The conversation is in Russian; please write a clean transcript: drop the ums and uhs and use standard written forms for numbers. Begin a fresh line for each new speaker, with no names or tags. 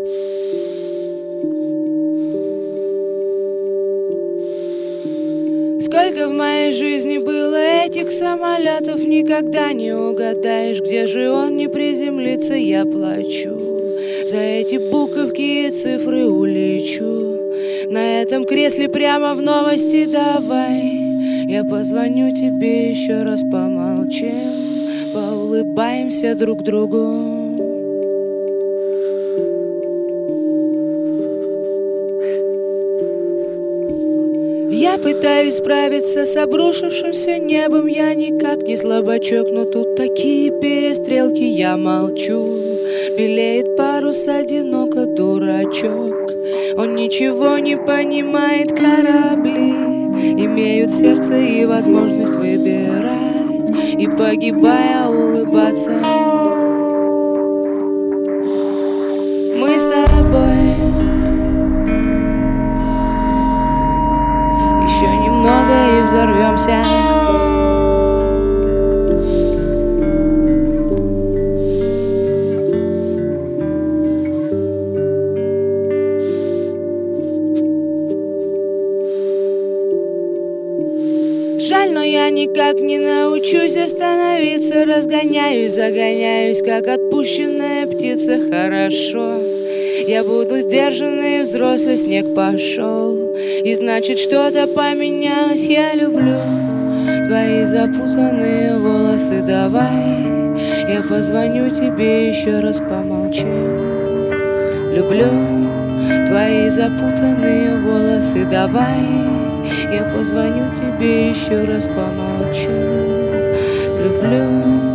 Сколько в моей жизни было этих самолетов, никогда не угадаешь, где же он не приземлится. Я плачу за эти буковки и цифры, улечу на этом кресле прямо в новости. Давай, я позвоню тебе еще раз, помолчим, поулыбаемся друг другу. Я пытаюсь справиться с обрушившимся небом. Я никак не слабачок, но тут такие перестрелки. Я молчу, белеет парус, одиноко дурачок. Он ничего не понимает, корабли имеют сердце и возможность выбирать, и погибая улыбаться. Мы с тобой еще немного и взорвемся. Жаль, но я никак не научусь остановиться. Разгоняюсь, загоняюсь, как отпущенная птица. Хорошо, я буду сдержанный, взрослый, снег пошел, и значит что-то поменялось. Я люблю твои запутанные волосы. Давай, я позвоню тебе еще раз, помолчим. Люблю твои запутанные волосы. Давай, я позвоню тебе еще раз, помолчим. Люблю